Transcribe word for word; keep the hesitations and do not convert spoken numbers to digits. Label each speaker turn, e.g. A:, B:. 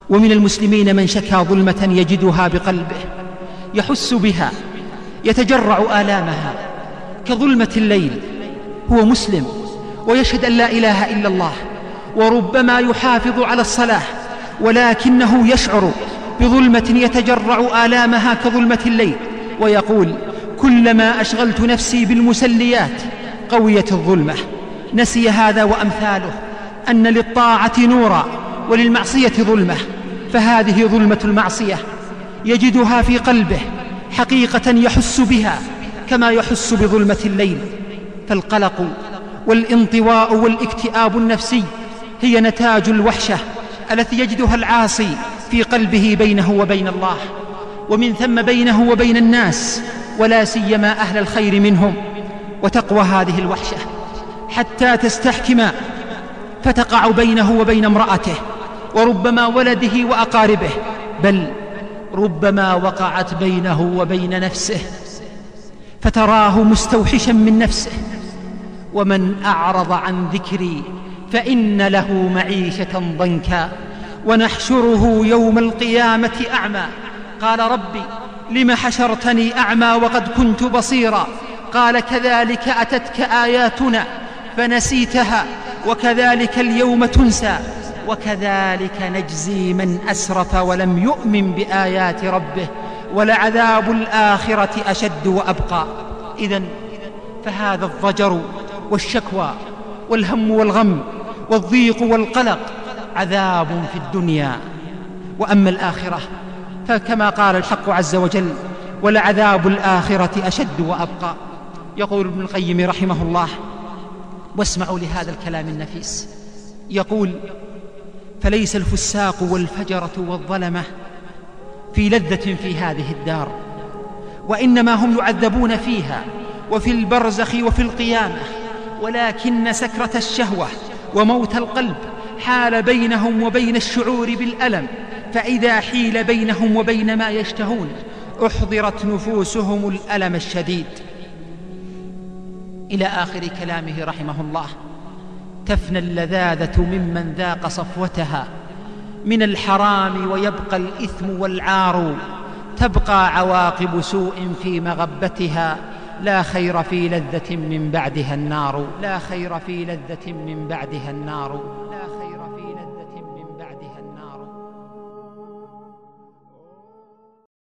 A: ومن المسلمين من شكى ظلمة يجدها بقلبه يحس بها يتجرع آلامها كظلمة الليل. هو مسلم ويشهد أن لا إله إلا الله، وربما يحافظ على الصلاة، ولكنه يشعر بظلمة يتجرع آلامها كظلمة الليل، ويقول: كلما أشغلت نفسي بالمسليات قويت الظلمة. نسي هذا وأمثاله أن للطاعة نورا وللمعصية ظلمة، فهذه ظلمة المعصية يجدها في قلبه حقيقة يحس بها كما يحس بظلمة الليل. فالقلق والانطواء والاكتئاب النفسي هي نتاج الوحشة التي يجدها العاصي في قلبه بينه وبين الله، ومن ثم بينه وبين الناس، ولا سيما أهل الخير منهم. وتقوى هذه الوحشة حتى تستحكم فتقع بينه وبين امرأته، وربما ولده وأقاربه، بل ربما وقعت بينه وبين نفسه، فتراه مستوحشا من نفسه. ومن أعرض عن ذكري فإن له معيشة ضنكا ونحشره يوم القيامة أعمى. قال: ربي لم حشرتني أعمى وقد كنت بصيرا؟ قال: كذلك أتتك آياتنا فنسيتها وكذلك اليوم تنسى وكذلك نجزي من أسرف ولم يؤمن بآيات ربه ولعذاب الآخرة أشد وأبقى. إذن فهذا الضجر والشكوى والهم والغم والضيق والقلق عذاب في الدنيا، وأما الآخرة فكما قال الحق عز وجل: ولعذاب الآخرة أشد وأبقى. يقول ابن القيم رحمه الله، واسمعوا لهذا الكلام النفيس، يقول: فليس الفساق والفجرة والظلمة في لذة في هذه الدار، وإنما هم يعذبون فيها وفي البرزخ وفي القيامة، ولكن سكرة الشهوة وموت القلب حال بينهم وبين الشعور بالألم، فإذا حيل بينهم وبين ما يشتهون أحضرت نفوسهم الألم الشديد. إلى آخر كلامه رحمه الله. تفنى اللذاذة ممن ذاق صفوتها من الحرام ويبقى الإثم والعار، تبقى عواقب سوء في مغبتها، لا خير في لذة من بعدها النار، لا خير في لذة من بعدها النار.